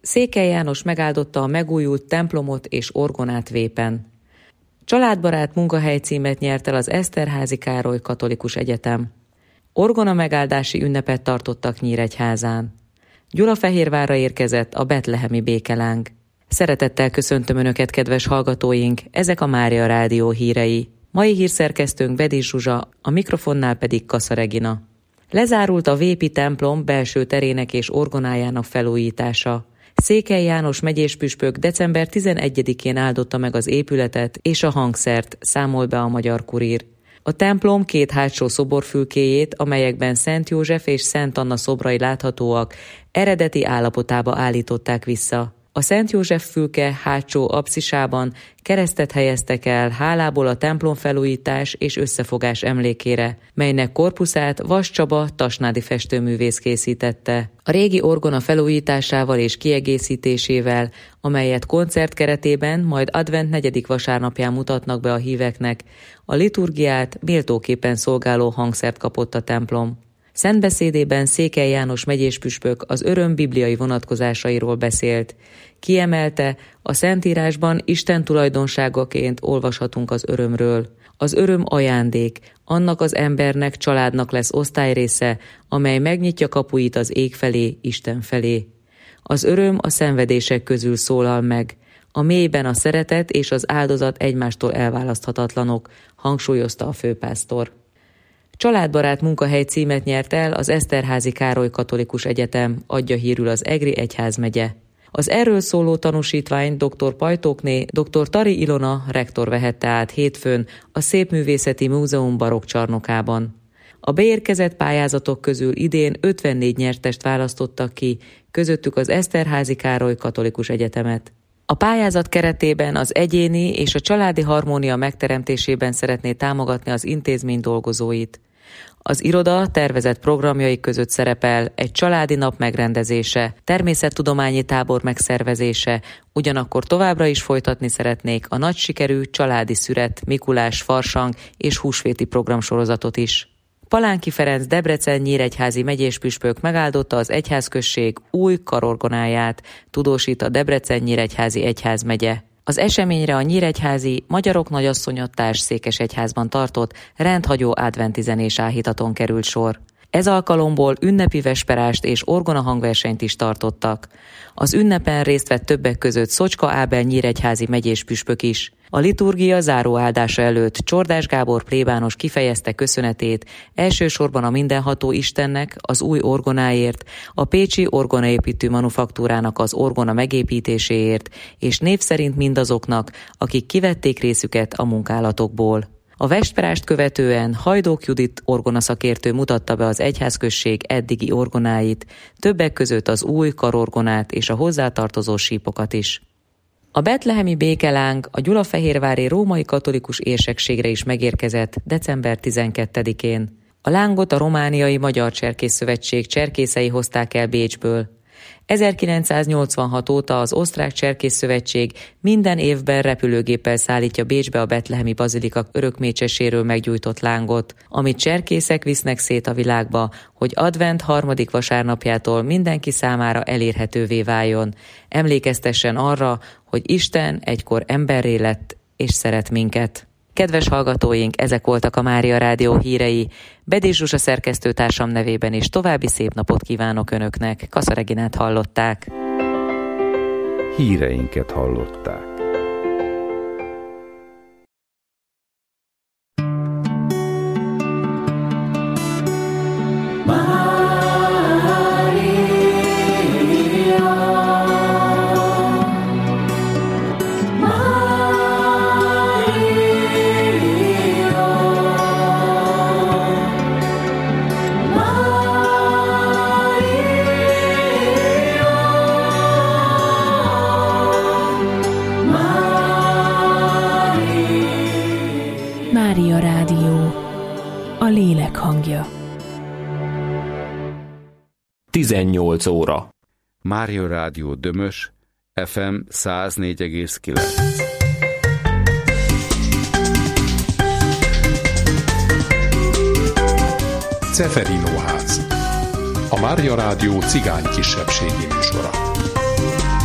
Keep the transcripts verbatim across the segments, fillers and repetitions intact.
Székely János megáldotta a megújult templomot és orgonát Vépen. Családbarát munkahely címet nyert el az Eszterházy Károly Katolikus Egyetem. Orgona megáldási ünnepet tartottak Nyíregyházán. Gyulafehérvárra érkezett a betlehemi békeláng. Szeretettel köszöntöm Önöket, kedves hallgatóink, ezek a Mária Rádió hírei. Mai hírszerkesztőnk Bedis Zsuzsa, a mikrofonnál pedig Kassa Regina. Lezárult a Vépi templom belső terének és orgonájának felújítása. Székely János megyéspüspök december tizenegyedikén áldotta meg az épületet és a hangszert, számol be a Magyar Kurír. A templom két hátsó szoborfülkéjét, amelyekben Szent József és Szent Anna szobrai láthatóak, eredeti állapotába állították vissza. A Szent József fülke hátsó apszisában keresztet helyeztek el hálából a templom felújítás és összefogás emlékére, melynek korpuszát Vas Csaba tasnádi festőművész készítette. A régi orgona felújításával és kiegészítésével, amelyet koncert keretében, majd advent negyedik vasárnapján mutatnak be a híveknek, a liturgiát méltóképpen szolgáló hangszert kapott a templom. Szentbeszédében Székely János megyéspüspök az öröm bibliai vonatkozásairól beszélt. Kiemelte, a Szentírásban Isten tulajdonságaként olvashatunk az örömről. Az öröm ajándék, annak az embernek, családnak lesz osztályrésze, amely megnyitja kapuit az ég felé, Isten felé. Az öröm a szenvedések közül szólal meg. A mélyben a szeretet és az áldozat egymástól elválaszthatatlanok, hangsúlyozta a főpásztor. Családbarát munkahely címet nyert el az Eszterházy Károly Katolikus Egyetem, adja hírül az Egri egyházmegye. Az erről szóló tanúsítványt dr. Pajtókné, dr. Tari Ilona rektor vehette át hétfőn a Szépművészeti Múzeum barokkcsarnokában. A beérkezett pályázatok közül idén ötvennégy nyertest választottak ki, közöttük az Eszterházy Károly Katolikus Egyetemet. A pályázat keretében az egyéni és a családi harmónia megteremtésében szeretné támogatni az intézmény dolgozóit. Az iroda tervezett programjai között szerepel egy családi nap megrendezése, természettudományi tábor megszervezése, ugyanakkor továbbra is folytatni szeretnék a nagy sikerű családi szüret, Mikulás, farsang és húsvéti programsorozatot is. Palánki Ferenc Debrecen nyíregyházi megyéspüspök megáldotta az egyházközség új karorgonáját, tudósít a Debrecen-Nyíregyházi egyházmegye. Az eseményre a nyíregyházi Magyarok Nagyasszonyattás székesegyházban tartott rendhagyó adventizenés áhítaton került sor. Ez alkalomból ünnepi vesperást és orgona hangversenyt is tartottak. Az ünnepen részt vett többek között Szocska Ábel nyíregyházi megyéspüspök is. A liturgia záró áldása előtt Csordás Gábor plébános kifejezte köszönetét elsősorban a mindenható Istennek az új orgonáért, a pécsi orgonaépítő manufaktúrának az orgona megépítéséért, és név szerint mindazoknak, akik kivették részüket a munkálatokból. A vesperást követően Hajdók Judit orgonaszakértő mutatta be az egyházközség eddigi orgonáit, többek között az új karorgonát és a hozzátartozó sípokat is. A betlehemi békeláng a gyulafehérvári római katolikus érsekségre is megérkezett december tizenkettedikén. A lángot a Romániai Magyar Cserkészszövetség cserkészei hozták el Bécsből. ezerkilencszáznyolcvanhat óta az Osztrák Cserkészszövetség minden évben repülőgéppel szállítja Bécsbe a betlehemi bazilika örökmécseséről meggyújtott lángot, amit cserkészek visznek szét a világba, hogy advent harmadik vasárnapjától mindenki számára elérhetővé váljon. Emlékeztessen arra, hogy Isten egykor emberré lett és szeret minket. Kedves hallgatóink, ezek voltak a Mária Rádió hírei. Bedis Zsuzsa szerkesztőtársam nevében is további szép napot kívánok Önöknek. Kassa Reginát hallották. Híreinket hallották. Mária Rádió, a lélek hangja. tizennyolc óra. Mária Rádió Dömös, ef em száz négy egész kilenc. Ceferino ház. A Mária Rádió cigány kisebbségi műsora.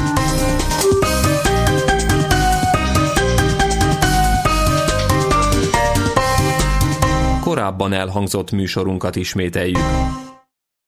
korábban elhangzott műsorunkat ismételjük.